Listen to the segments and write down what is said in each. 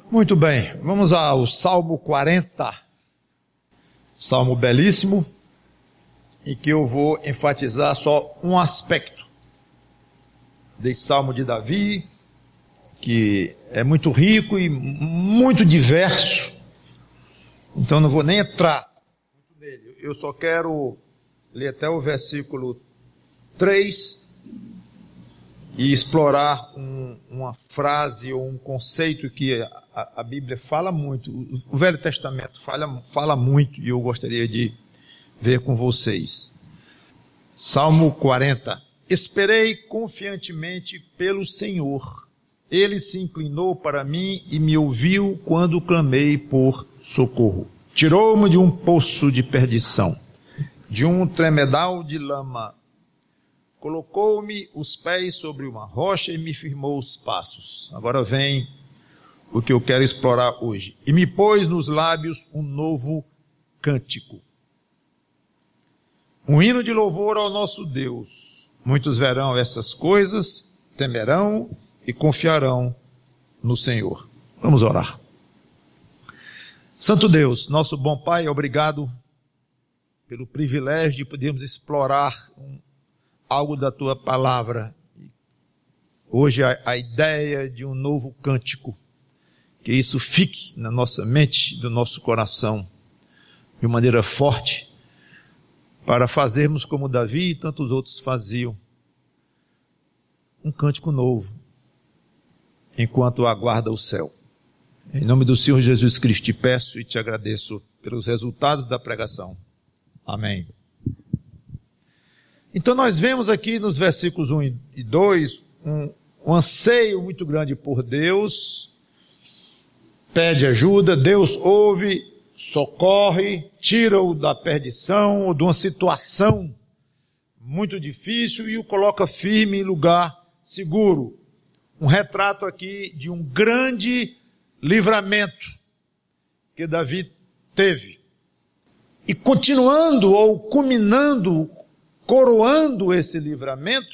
Muito bem, vamos ao Salmo 40, salmo belíssimo, em que eu vou enfatizar só um aspecto desse salmo de Davi, que é muito rico e muito diverso, então não vou nem entrar nele, eu só quero ler até o versículo 3 e explorar uma frase ou um conceito que a Bíblia fala muito, o Velho Testamento fala muito, e eu gostaria de ver com vocês. Salmo 40. Esperei confiantemente pelo Senhor. Ele se inclinou para mim e me ouviu quando clamei por socorro. Tirou-me de um poço de perdição, de um tremedal de lama. Colocou-me os pés sobre uma rocha e me firmou os passos. Agora vem o que eu quero explorar hoje. E me pôs nos lábios um novo cântico. Um hino de louvor ao nosso Deus. Muitos verão essas coisas, temerão e confiarão no Senhor. Vamos orar. Santo Deus, nosso bom Pai, obrigado pelo privilégio de podermos explorar algo da Tua palavra. Hoje a ideia de um novo cântico, que isso fique na nossa mente, do nosso coração, de maneira forte, para fazermos como Davi e tantos outros faziam, um cântico novo, enquanto aguarda o céu. Em nome do Senhor Jesus Cristo te peço e te agradeço pelos resultados da pregação. Amém. Então nós vemos aqui nos versículos 1 e 2 um anseio muito grande por Deus, pede ajuda, Deus ouve, socorre, tira-o da perdição ou de uma situação muito difícil e o coloca firme em lugar seguro. Um retrato aqui de um grande livramento que Davi teve. E continuando ou culminando, coroando esse livramento,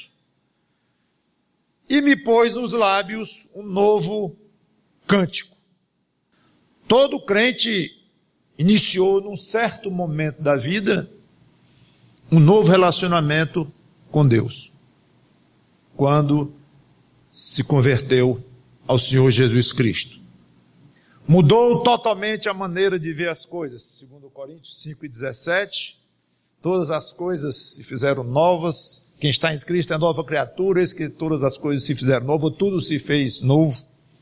e me pôs nos lábios um novo cântico. Todo crente iniciou num certo momento da vida um novo relacionamento com Deus, quando se converteu ao Senhor Jesus Cristo. Mudou totalmente a maneira de ver as coisas, segundo Coríntios 5:17, todas as coisas se fizeram novas, quem está em Cristo é nova criatura, eis que todas as coisas se fizeram novas, tudo se fez novo.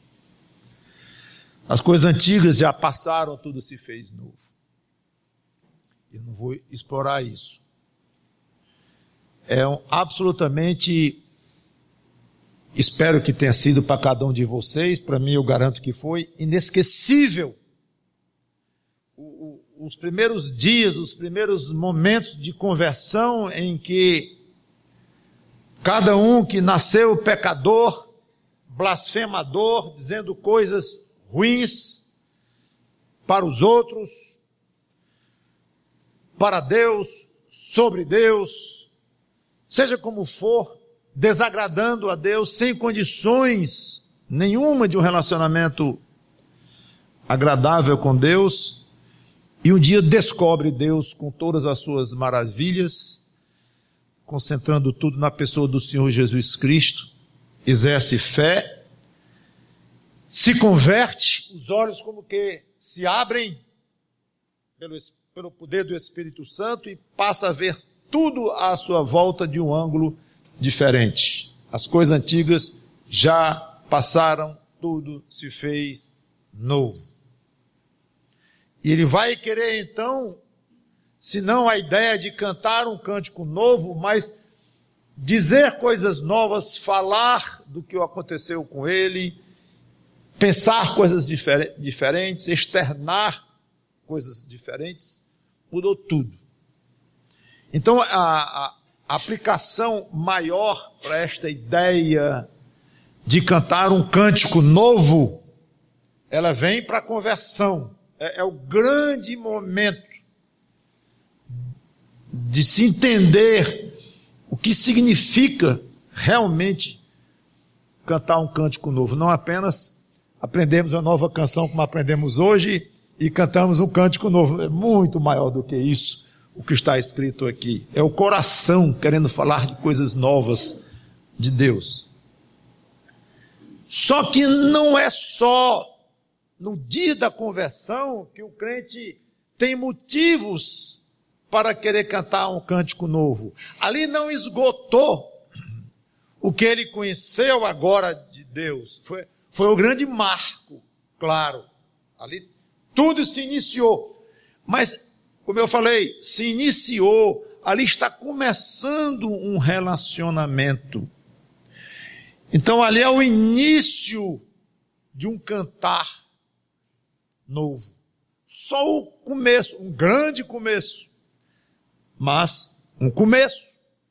As coisas antigas já passaram, tudo se fez novo. Eu não vou explorar isso. Absolutamente, espero que tenha sido para cada um de vocês, para mim eu garanto que foi inesquecível. Os primeiros dias, os primeiros momentos de conversão em que cada um que nasceu pecador, blasfemador, dizendo coisas ruins para os outros, para Deus, sobre Deus, seja como for, desagradando a Deus, sem condições nenhuma de um relacionamento agradável com Deus, e um dia descobre Deus com todas as suas maravilhas, concentrando tudo na pessoa do Senhor Jesus Cristo, exerce fé, se converte, os olhos como que se abrem pelo poder do Espírito Santo e passa a ver tudo à sua volta de um ângulo diferente. As coisas antigas já passaram, tudo se fez novo. E ele vai querer então, se não a ideia de cantar um cântico novo, mas dizer coisas novas, falar do que aconteceu com ele, pensar coisas diferentes, externar coisas diferentes, mudou tudo. Então a aplicação maior para esta ideia de cantar um cântico novo, ela vem para a conversão. É o grande momento de se entender o que significa realmente cantar um cântico novo, não apenas aprendemos uma nova canção como aprendemos hoje e cantamos um cântico novo. É muito maior do que isso, o que está escrito aqui. É o coração querendo falar de coisas novas de Deus. Só que não é só no dia da conversão que o crente tem motivos para querer cantar um cântico novo. Ali não esgotou o que ele conheceu agora de Deus. Foi o grande marco, claro. Ali tudo se iniciou. Mas, como eu falei, se iniciou, ali está começando um relacionamento. Então ali é o início de um cantar novo. Só o começo, um grande começo, mas um começo.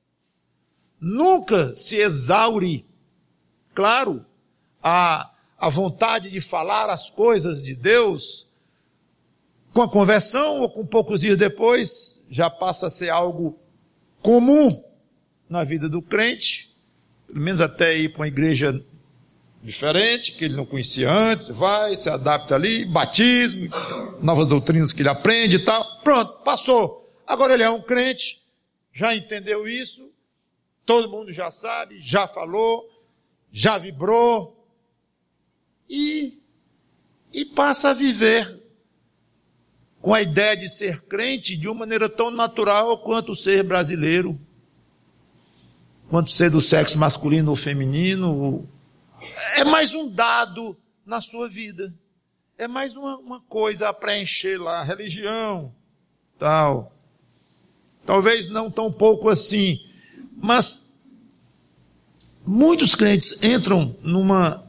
Nunca se exaure, claro, a vontade de falar as coisas de Deus. Com a conversão ou com poucos dias depois, já passa a ser algo comum na vida do crente, pelo menos até ir para uma igreja diferente, que ele não conhecia antes, vai, se adapta ali, batismo, novas doutrinas que ele aprende e tal, pronto, passou. Agora ele é um crente, já entendeu isso, todo mundo já sabe, já falou, já vibrou, e passa a viver com a ideia de ser crente de uma maneira tão natural quanto ser brasileiro, quanto ser do sexo masculino ou feminino. É mais um dado na sua vida, é mais uma coisa a preencher lá, religião, tal. Talvez não tão pouco assim, mas muitos crentes entram numa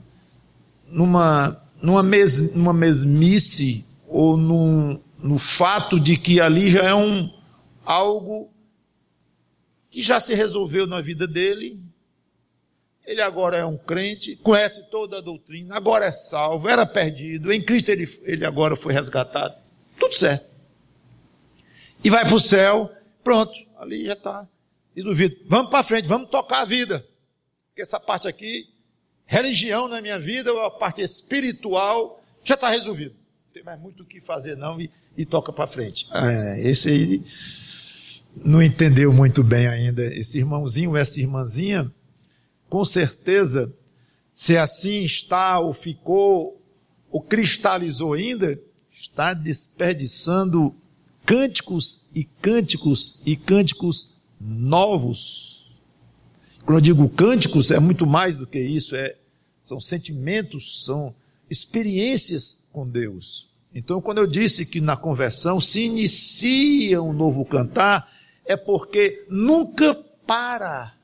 mesmice, ou no fato de que ali já é algo que já se resolveu na vida dele. Ele agora é um crente, conhece toda a doutrina, agora é salvo, era perdido, em Cristo ele agora foi resgatado, tudo certo. E vai para o céu, pronto, ali já está resolvido. Vamos para frente, vamos tocar a vida. Porque essa parte aqui, religião na minha vida, a parte espiritual, já está resolvido. Não tem mais muito o que fazer não, e toca para frente. Esse aí não entendeu muito bem ainda. Esse irmãozinho, essa irmãzinha, com certeza, se assim está, ou ficou, ou cristalizou ainda, está desperdiçando cânticos e cânticos e cânticos novos. Quando eu digo cânticos, é muito mais do que isso, são sentimentos, são experiências com Deus. Então, quando eu disse que na conversão se inicia um novo cantar, é porque nunca para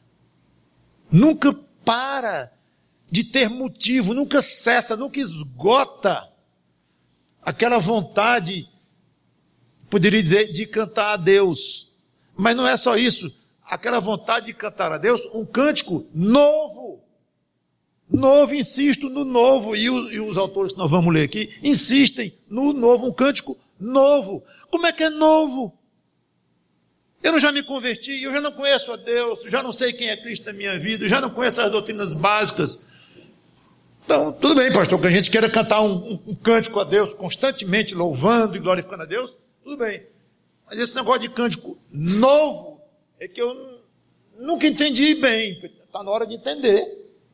de ter motivo, nunca cessa, nunca esgota aquela vontade, poderia dizer, de cantar a Deus. Mas não é só isso, aquela vontade de cantar a Deus, um cântico novo, insisto no novo, e os autores que nós vamos ler aqui, insistem no novo, um cântico novo. Como é que é novo? Eu já me converti, eu já não conheço a Deus, já não sei quem é Cristo na minha vida, já não conheço as doutrinas básicas. Então, tudo bem, pastor, que a gente queira cantar um cântico a Deus, constantemente louvando e glorificando a Deus, tudo bem. Mas esse negócio de cântico novo, é que eu nunca entendi bem, está na hora de entender.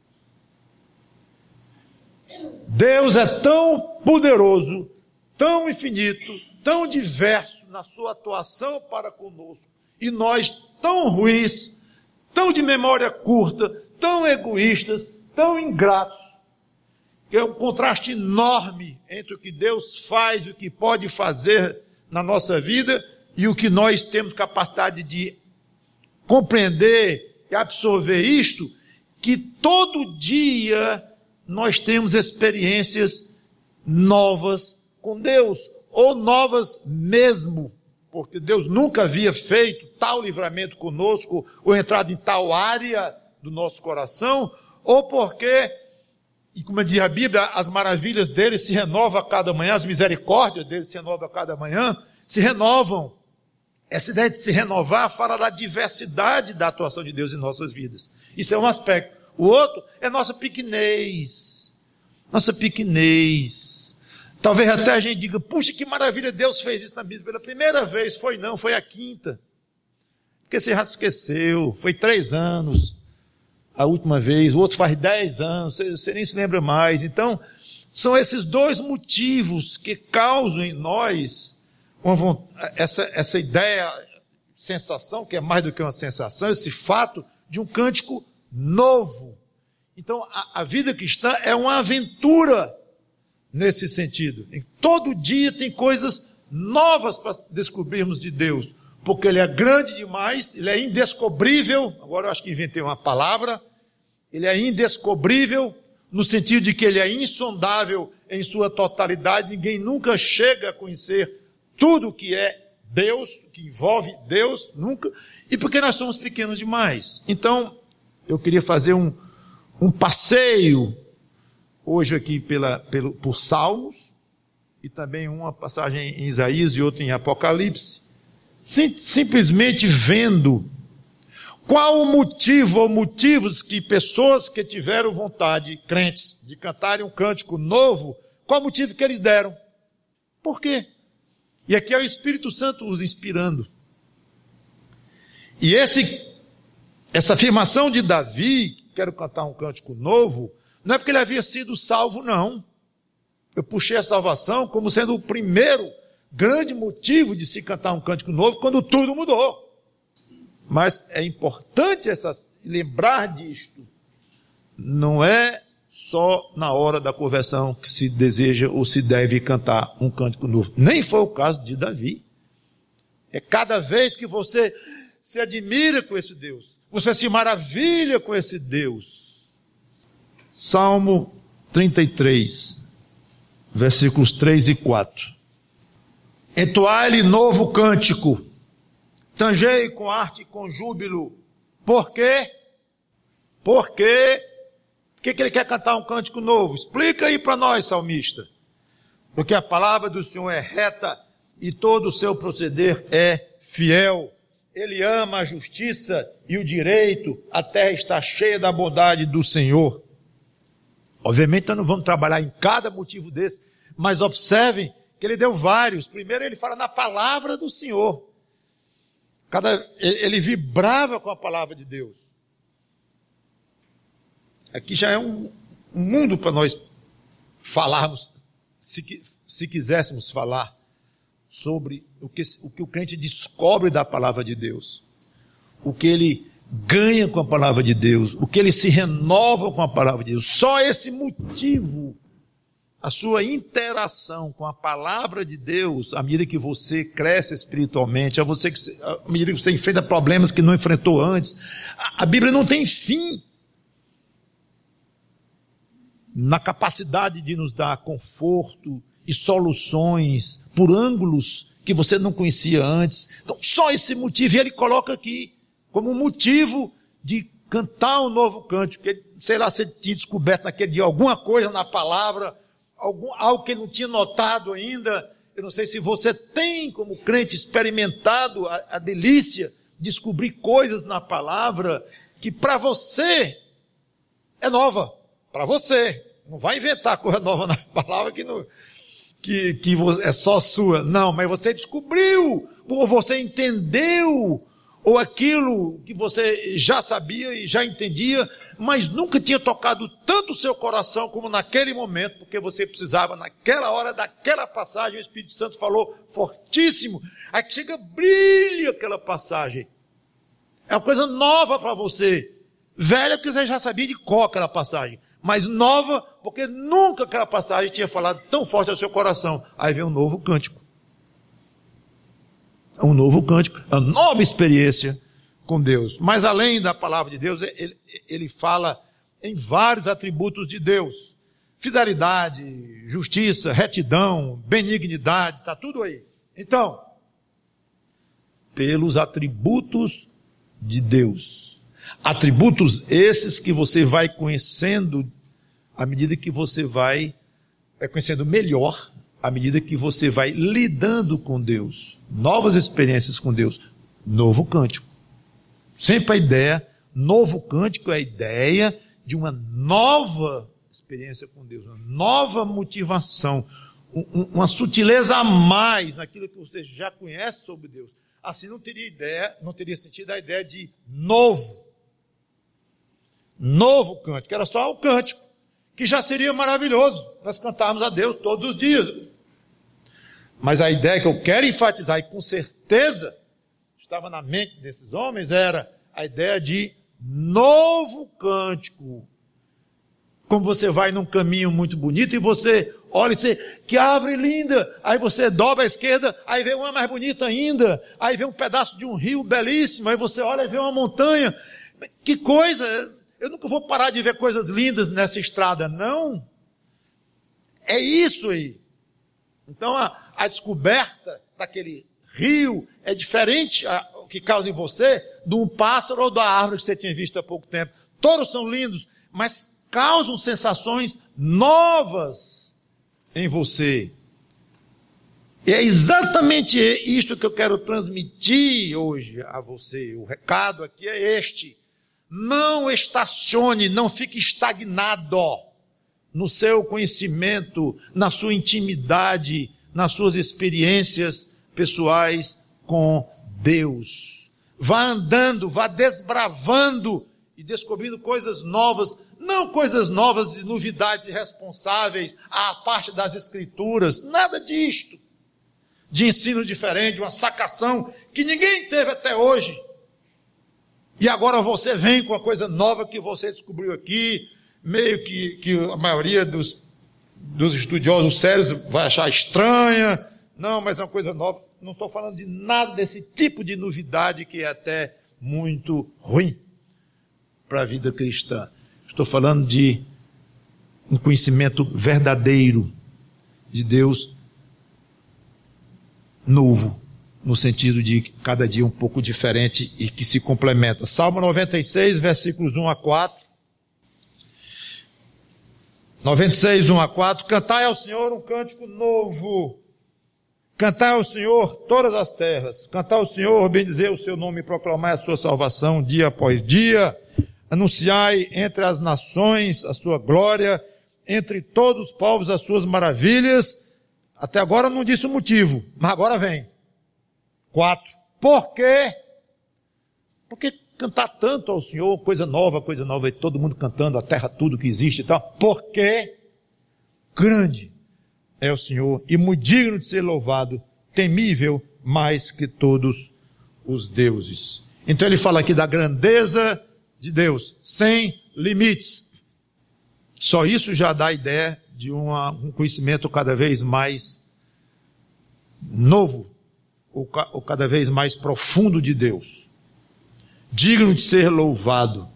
Deus é tão poderoso, tão infinito, tão diverso na sua atuação para conosco, e nós tão ruins, tão de memória curta, tão egoístas, tão ingratos, que é um contraste enorme entre o que Deus faz e o que pode fazer na nossa vida e o que nós temos capacidade de compreender e absorver isto, que todo dia nós temos experiências novas com Deus, ou novas mesmo, porque Deus nunca havia feito tal livramento conosco, ou entrado em tal área do nosso coração, ou porque, e como diz a Bíblia, as maravilhas dele se renovam a cada manhã, as misericórdias dele se renovam a cada manhã, se renovam. Essa ideia de se renovar fala da diversidade da atuação de Deus em nossas vidas. Isso é um aspecto. O outro é nossa pequenez, nossa pequenez. Talvez até a gente diga, puxa, que maravilha, Deus fez isso na Bíblia pela primeira vez. Foi não, foi a quinta. Porque você já esqueceu, foi 3 anos a última vez, o outro faz 10 anos, você nem se lembra mais. Então, são esses 2 motivos que causam em nós essa ideia, sensação, que é mais do que uma sensação, esse fato de um cântico novo. Então, a vida cristã é uma aventura nesse sentido. Em todo dia tem coisas novas para descobrirmos de Deus, porque Ele é grande demais, Ele é indescobrível. Agora eu acho que inventei uma palavra. Ele é indescobrível, no sentido de que Ele é insondável em sua totalidade. Ninguém nunca chega a conhecer tudo o que é Deus, que envolve Deus, nunca. E porque nós somos pequenos demais. Então, eu queria fazer um passeio hoje aqui por Salmos, e também uma passagem em Isaías e outra em Apocalipse, simplesmente vendo qual o motivo ou motivos que pessoas que tiveram vontade, crentes, de cantarem um cântico novo, qual o motivo que eles deram? Por quê? E aqui é o Espírito Santo os inspirando. E essa afirmação de Davi, quero cantar um cântico novo, não é porque ele havia sido salvo, não. Eu puxei a salvação como sendo o primeiro grande motivo de se cantar um cântico novo, quando tudo mudou. Mas é importante lembrar disto. Não é só na hora da conversão que se deseja ou se deve cantar um cântico novo. Nem foi o caso de Davi. É cada vez que você se admira com esse Deus, você se maravilha com esse Deus. Salmo 33, versículos 3 e 4. Entoai-lhe novo cântico, tangei com arte e com júbilo. Por quê? Por quê? Por que ele quer cantar um cântico novo? Explica aí para nós, salmista. Porque a palavra do Senhor é reta e todo o seu proceder é fiel. Ele ama a justiça e o direito, a terra está cheia da bondade do Senhor. Obviamente nós não vamos trabalhar em cada motivo desse, mas observem que ele deu vários. Primeiro ele fala na palavra do Senhor. Ele vibrava com a palavra de Deus. Aqui já é um mundo para nós falarmos, se quiséssemos falar, sobre o que o crente descobre da palavra de Deus, o que ele ganha com a palavra de Deus, o que ele se renova com a palavra de Deus. Só esse motivo, a sua interação com a palavra de Deus, à medida que você cresce espiritualmente, à medida que você enfrenta problemas que não enfrentou antes, a Bíblia não tem fim na capacidade de nos dar conforto e soluções por ângulos que você não conhecia antes. Então, só esse motivo, e ele coloca aqui como motivo de cantar um novo cântico, que ele, sei lá, se ele tinha descoberto naquele dia alguma coisa na palavra, algo que ele não tinha notado ainda. Eu não sei se você tem, como crente, experimentado a delícia de descobrir coisas na palavra que para você é nova. Para você. Não vai inventar coisa nova na palavra que é só sua. Não, mas você descobriu, ou você entendeu, ou aquilo que você já sabia e já entendia, mas nunca tinha tocado tanto o seu coração como naquele momento, porque você precisava, naquela hora, daquela passagem. O Espírito Santo falou fortíssimo, aí que chega, brilha aquela passagem. É uma coisa nova para você, velha porque você já sabia de cor aquela passagem, mas nova porque nunca aquela passagem tinha falado tão forte ao seu coração. Aí vem um novo cântico. Um novo cântico, uma nova experiência com Deus. Mas além da palavra de Deus, ele fala em vários atributos de Deus. Fidelidade, justiça, retidão, benignidade, está tudo aí. Então, pelos atributos de Deus. Atributos esses que você vai conhecendo à medida que você vai conhecendo melhor, à medida que você vai lidando com Deus. Novas experiências com Deus. Novo cântico. Sempre a ideia, novo cântico é a ideia de uma nova experiência com Deus, uma nova motivação, uma sutileza a mais naquilo que você já conhece sobre Deus. Assim não teria sentido a ideia de novo cântico, era só o cântico, que já seria maravilhoso, nós cantarmos a Deus todos os dias. Mas a ideia que eu quero enfatizar, e com certeza estava na mente desses homens, era a ideia de novo cântico. Como você vai num caminho muito bonito e você olha e diz, que árvore linda, aí você dobra à esquerda, aí vê uma mais bonita ainda, aí vê um pedaço de um rio belíssimo, aí você olha e vê uma montanha, que coisa, eu nunca vou parar de ver coisas lindas nessa estrada, não, é isso aí. Então a descoberta daquele rio é diferente o que causa em você de um pássaro ou da árvore que você tinha visto há pouco tempo. Todos são lindos, mas causam sensações novas em você. E é exatamente isto que eu quero transmitir hoje a você. O recado aqui é este: não estacione, não fique estagnado no seu conhecimento, na sua intimidade, nas suas experiências pessoais com Deus. Vá andando, vá desbravando e descobrindo coisas novas, não coisas novas e novidades irresponsáveis à parte das Escrituras, nada disto. De ensino diferente, uma sacação que ninguém teve até hoje. E agora você vem com a coisa nova que você descobriu aqui, meio que a maioria dos estudiosos sérios vai achar estranha. Não, mas é uma coisa nova. Não estou falando de nada desse tipo de novidade que é até muito ruim para a vida cristã. Estou falando de um conhecimento verdadeiro de Deus, novo, no sentido de cada dia um pouco diferente e que se complementa. Salmo 96, versículos 1 a 4. 96, 1 a 4. Cantai ao Senhor um cântico novo. Cantai ao Senhor todas as terras. Cantai ao Senhor, bendizer o seu nome e proclamai a sua salvação dia após dia. Anunciai entre as nações a sua glória, entre todos os povos as suas maravilhas. Até agora não disse o motivo, mas agora vem. 4. Por quê? Porque cantar tanto ao Senhor, coisa nova, e todo mundo cantando, a terra, tudo que existe e tal. Porque grande é o Senhor e muito digno de ser louvado, temível mais que todos os deuses. Então ele fala aqui da grandeza de Deus, sem limites. Só isso já dá a ideia de um conhecimento cada vez mais novo, ou cada vez mais profundo de Deus. Digno de ser louvado.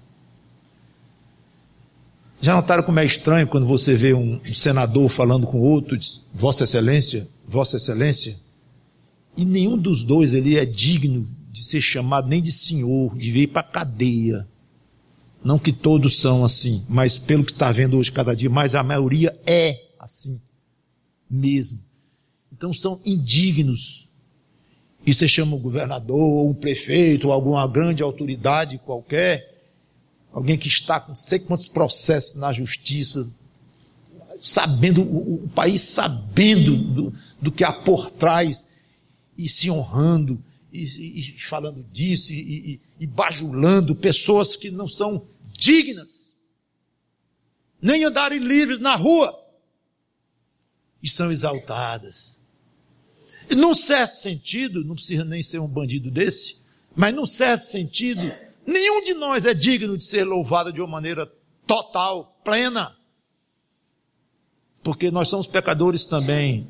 Já notaram como é estranho quando você vê um senador falando com outro, diz, Vossa Excelência, Vossa Excelência, e nenhum dos dois ele é digno de ser chamado nem de senhor, de vir para a cadeia. Não que todos são assim, mas pelo que está vendo hoje cada dia mais, a maioria é assim mesmo. Então são indignos. E você chama um governador, ou um prefeito, ou alguma grande autoridade qualquer, alguém que está com não sei quantos processos na justiça, sabendo, o país sabendo do que há por trás, e se honrando, e falando disso, e bajulando pessoas que não são dignas, nem andarem livres na rua, e são exaltadas. E num certo sentido, não precisa nem ser um bandido desse, mas num certo sentido, nenhum de nós é digno de ser louvado de uma maneira total, plena. Porque nós somos pecadores também.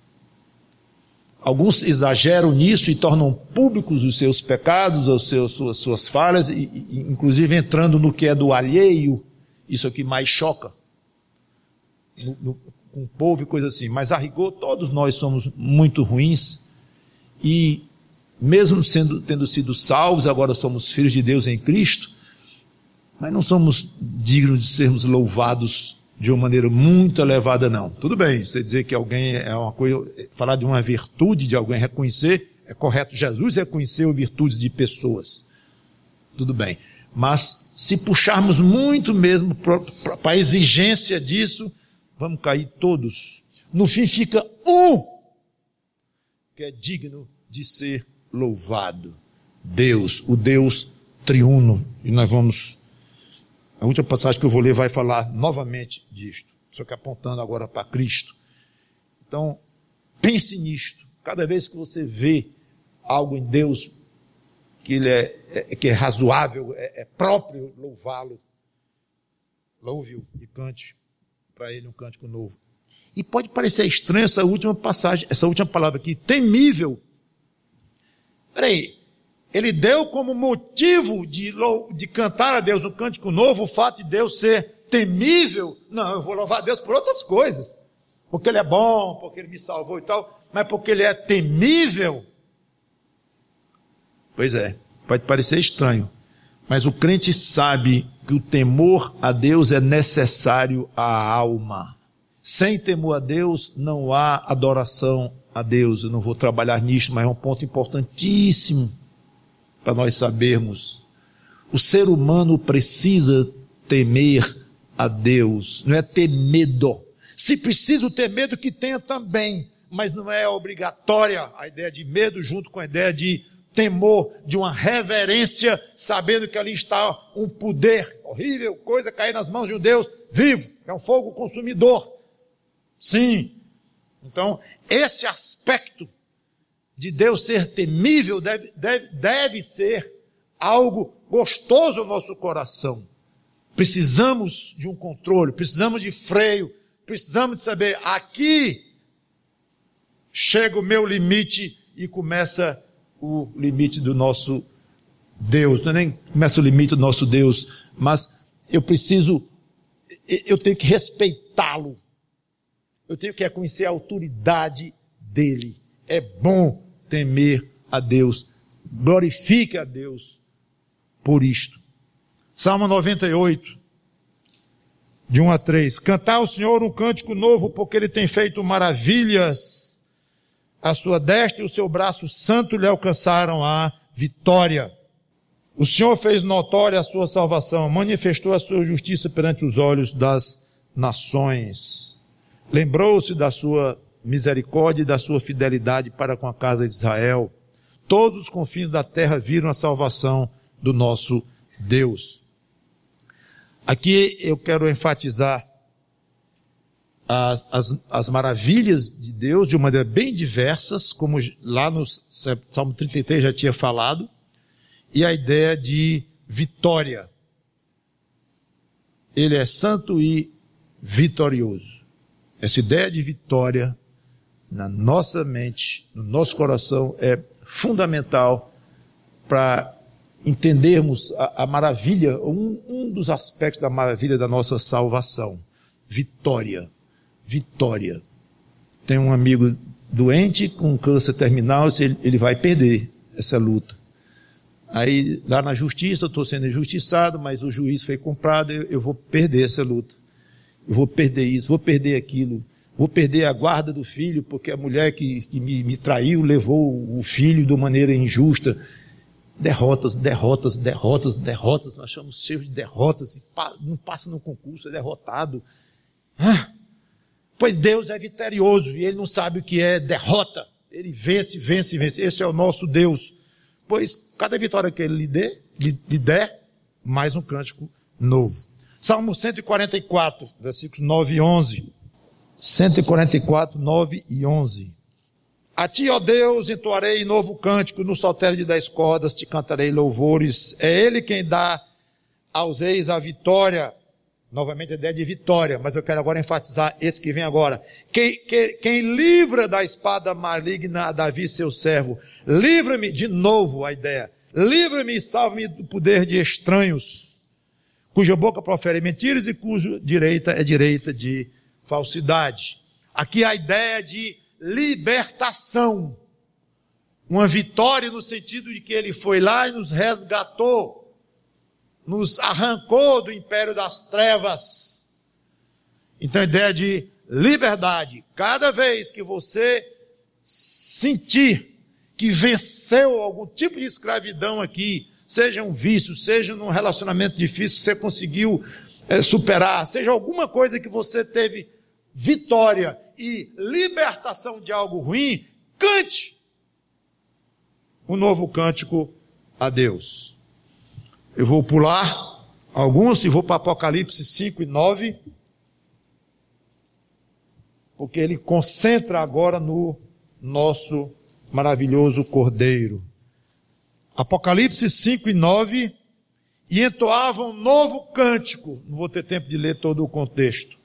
Alguns exageram nisso e tornam públicos os seus pecados, suas falhas, inclusive entrando no que é do alheio. Isso aqui mais choca. Com o povo e coisa assim. Mas a rigor, todos nós somos muito ruins. E mesmo tendo sido salvos, agora somos filhos de Deus em Cristo, mas não somos dignos de sermos louvados de uma maneira muito elevada, não. Tudo bem, você dizer que alguém é uma coisa, falar de uma virtude de alguém, reconhecer, é correto. Jesus reconheceu virtudes de pessoas. Tudo bem. Mas se puxarmos muito mesmo para a exigência disso, vamos cair todos. No fim fica um que é digno de ser louvado. Deus, o Deus triuno. E nós vamos, a última passagem que eu vou ler vai falar novamente disto, só que apontando agora para Cristo. Então, pense nisto. Cada vez que você vê algo em Deus que ele que é razoável, é próprio louvá-lo, louve-o e cante para ele um cântico novo. E pode parecer estranho essa última passagem, essa última palavra aqui, temível. Peraí, ele deu como motivo de cantar a Deus um cântico novo o fato de Deus ser temível? Não, eu vou louvar a Deus por outras coisas. Porque ele é bom, porque ele me salvou e tal, mas porque ele é temível? Pois é, pode parecer estranho, mas o crente sabe que o temor a Deus é necessário à alma. Sem temor a Deus não há adoração a Deus. Eu não vou trabalhar nisso, mas é um ponto importantíssimo para nós sabermos. O ser humano precisa temer a Deus, não é ter medo. Se preciso ter medo, que tenha também, mas não é obrigatória a ideia de medo junto com a ideia de temor, de uma reverência, sabendo que ali está um poder horrível, coisa cair nas mãos de um Deus vivo, é um fogo consumidor. Sim. Então, esse aspecto de Deus ser temível deve ser algo gostoso ao nosso coração. Precisamos de um controle, precisamos de freio, precisamos de saber, aqui chega o meu limite e começa o limite do nosso Deus. Não é nem começa o limite do nosso Deus, mas eu tenho que respeitá-lo. Eu tenho que reconhecer a autoridade dele. É bom temer a Deus. Glorifique a Deus por isto. Salmo 98, de 1 a 3. Cantai ao Senhor um cântico novo, porque Ele tem feito maravilhas. A sua destra e o seu braço santo lhe alcançaram a vitória. O Senhor fez notória a sua salvação, manifestou a sua justiça perante os olhos das nações. Lembrou-se da sua misericórdia e da sua fidelidade para com a casa de Israel. Todos os confins da terra viram a salvação do nosso Deus. Aqui eu quero enfatizar as maravilhas de Deus de uma maneira bem diversas, como lá no Salmo 33 já tinha falado, e a ideia de vitória. Ele é santo e vitorioso. Essa ideia de vitória na nossa mente, no nosso coração, é fundamental para entendermos a maravilha, um dos aspectos da maravilha da nossa salvação. Vitória. Vitória. Tem um amigo doente com câncer terminal, ele vai perder essa luta. Aí, lá na justiça, eu estou sendo injustiçado, mas o juiz foi comprado, eu vou perder essa luta. Eu vou perder isso, vou perder aquilo, vou perder a guarda do filho, porque a mulher que me traiu levou o filho de maneira injusta. Derrotas, derrotas, derrotas, derrotas, nós chamamos cheios de derrotas, e não passa no concurso, é derrotado. Pois Deus é vitorioso, e Ele não sabe o que é derrota. Ele vence, vence, vence. Esse é o nosso Deus. Pois cada vitória que Ele lhe der, mais um cântico novo. Salmo 144, versículos 9 e 11. 144, 9 e 11. A ti, ó Deus, entoarei novo cântico, no saltério de 10 cordas te cantarei louvores. É Ele quem dá aos reis a vitória. Novamente a ideia de vitória, mas eu quero agora enfatizar esse que vem agora. Quem livra da espada maligna a Davi, seu servo. Livra-me, de novo a ideia. Livra-me e salva-me do poder de estranhos, cuja boca profere mentiras e cuja direita é direita de falsidade. Aqui a ideia de libertação. Uma vitória no sentido de que Ele foi lá e nos resgatou, nos arrancou do império das trevas. Então a ideia de liberdade. Cada vez que você sentir que venceu algum tipo de escravidão aqui, seja um vício, seja num relacionamento difícil que você conseguiu superar, seja alguma coisa que você teve vitória e libertação de algo ruim, cante um novo cântico a Deus. Eu vou pular alguns e vou para Apocalipse 5 e 9, porque ele concentra agora no nosso maravilhoso Cordeiro. Apocalipse 5 e 9, e entoavam um novo cântico. Não vou ter tempo de ler todo o contexto.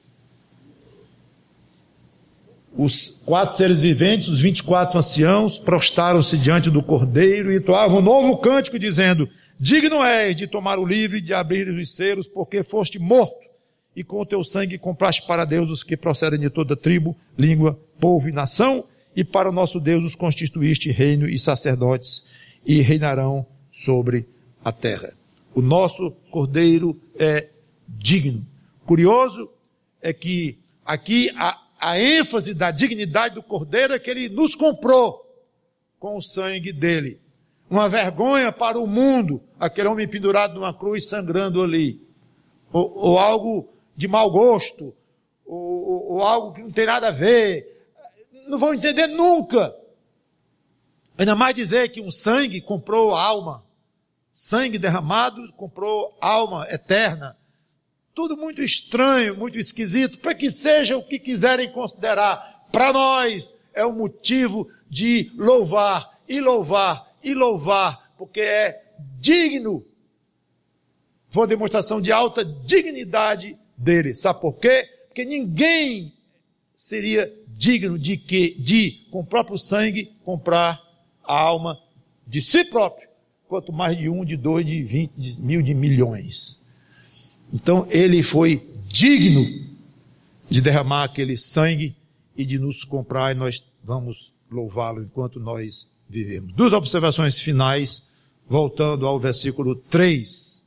Os 4 seres viventes, os 24 anciãos, prostraram-se diante do Cordeiro e entoavam um novo cântico, dizendo: digno és de tomar o livro e de abrir os selos, porque foste morto, e com o teu sangue compraste para Deus os que procedem de toda tribo, língua, povo e nação, e para o nosso Deus os constituíste reino e sacerdotes, e reinarão sobre a terra. O nosso Cordeiro é digno. Curioso é que aqui a ênfase da dignidade do Cordeiro é que ele nos comprou com o sangue dele. Uma vergonha para o mundo, aquele homem pendurado numa cruz sangrando ali. Ou algo de mau gosto, ou algo que não tem nada a ver. Não vão entender nunca. Ainda mais dizer que um sangue comprou alma. Sangue derramado comprou alma eterna. Tudo muito estranho, muito esquisito, para que seja o que quiserem considerar. Para nós é um motivo de louvar, e louvar, e louvar, porque é digno. Foi uma demonstração de alta dignidade dele. Sabe por quê? Porque ninguém seria digno de com o próprio sangue, comprar a alma de si próprio, quanto mais de 1, de 2, de 20, de mil, de milhões. Então ele foi digno de derramar aquele sangue e de nos comprar, e nós vamos louvá-lo enquanto nós vivemos. 2 observações finais, voltando ao versículo 3.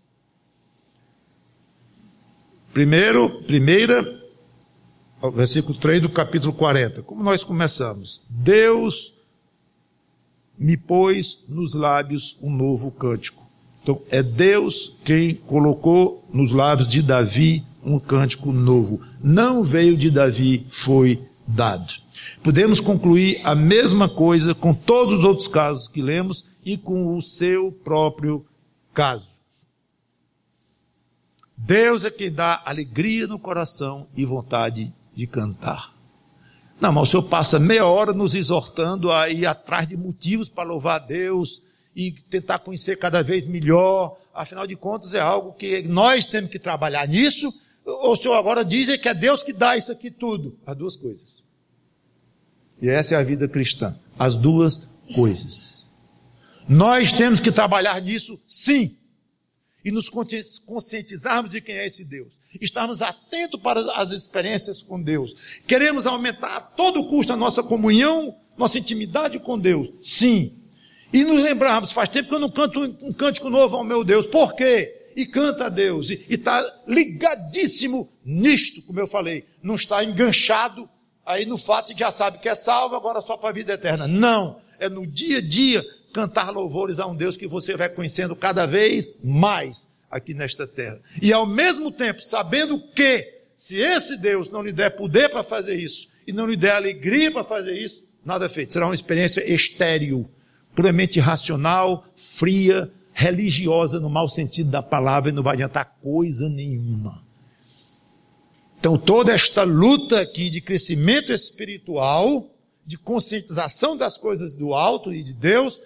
Primeira, o versículo 3 do capítulo 40. Como nós começamos? Deus me pôs nos lábios um novo cântico. Então, é Deus quem colocou nos lábios de Davi um cântico novo. Não veio de Davi, foi dado. Podemos concluir a mesma coisa com todos os outros casos que lemos e com o seu próprio caso. Deus é quem dá alegria no coração e vontade de cantar. Não, mas o Senhor passa meia hora nos exortando a ir atrás de motivos para louvar a Deus e tentar conhecer cada vez melhor. Afinal de contas, é algo que nós temos que trabalhar nisso. O Senhor agora diz que é Deus que dá isso aqui tudo. As duas coisas. E essa é a vida cristã. As duas coisas. Nós temos que trabalhar nisso, sim. E nos conscientizarmos de quem é esse Deus. Estarmos atentos para as experiências com Deus. Queremos aumentar a todo custo a nossa comunhão, nossa intimidade com Deus. Sim. E nos lembrarmos, faz tempo que eu não canto um cântico novo ao meu Deus. Por quê? E canta a Deus. E está ligadíssimo nisto, como eu falei. Não está enganchado aí no fato de que já sabe que é salvo, agora só para a vida eterna. Não. É no dia a dia cantar louvores a um Deus que você vai conhecendo cada vez mais aqui nesta terra. E ao mesmo tempo, sabendo que, se esse Deus não lhe der poder para fazer isso, e não lhe der alegria para fazer isso, nada feito. Será uma experiência estéril, puramente racional, fria, religiosa, no mau sentido da palavra, e não vai adiantar coisa nenhuma. Então, toda esta luta aqui de crescimento espiritual, de conscientização das coisas do alto e de Deus,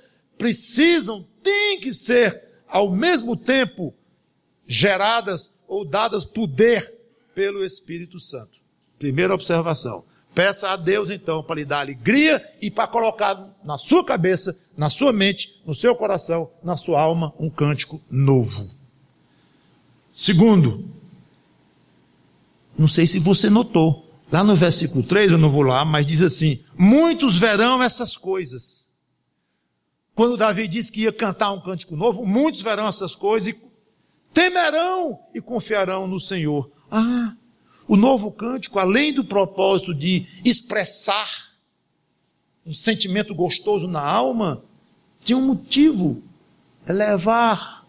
tem que ser, ao mesmo tempo, geradas ou dadas poder pelo Espírito Santo. Primeira observação. Peça a Deus, então, para lhe dar alegria e para colocar na sua cabeça, na sua mente, no seu coração, na sua alma, um cântico novo. Segundo, não sei se você notou, lá no versículo 3, eu não vou lá, mas diz assim: muitos verão essas coisas. Quando Davi disse que ia cantar um cântico novo, muitos verão essas coisas e temerão e confiarão no Senhor. O novo cântico, além do propósito de expressar um sentimento gostoso na alma, tinha um motivo. é levar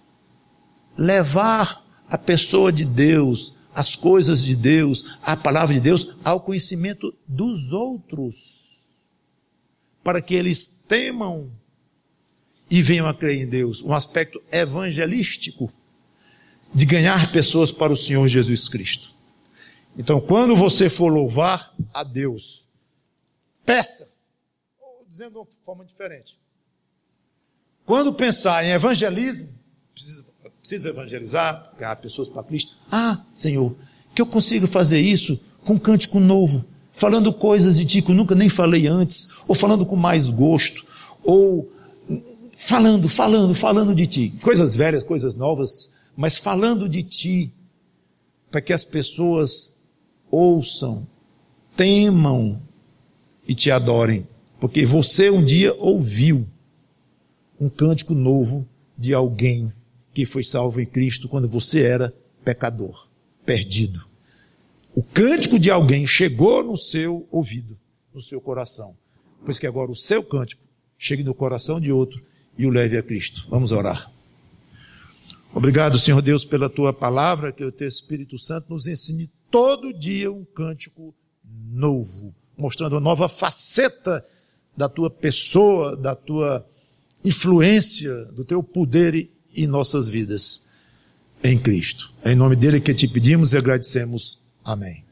a pessoa de Deus, as coisas de Deus, a palavra de Deus, ao conhecimento dos outros, para que eles temam e venham a crer em Deus. Um aspecto evangelístico de ganhar pessoas para o Senhor Jesus Cristo. Então, quando você for louvar a Deus, peça, ou dizendo de uma forma diferente, quando pensar em evangelismo, precisa evangelizar, ganhar pessoas para Cristo. Senhor, que eu consiga fazer isso com um cântico novo, falando coisas de Ti que eu nunca nem falei antes, ou falando com mais gosto, ou falando de Ti. Coisas velhas, coisas novas, mas falando de Ti, para que as pessoas ouçam, temam e Te adorem, porque você um dia ouviu um cântico novo de alguém que foi salvo em Cristo quando você era pecador, perdido. O cântico de alguém chegou no seu ouvido, no seu coração, pois que agora o seu cântico chegue no coração de outro e o leve a Cristo. Vamos orar. Obrigado, Senhor Deus, pela Tua palavra, que o Teu Espírito Santo nos ensine todo dia um cântico novo, mostrando uma nova faceta da Tua pessoa, da Tua influência, do Teu poder em nossas vidas, em Cristo. É em nome dele que te pedimos e agradecemos. Amém.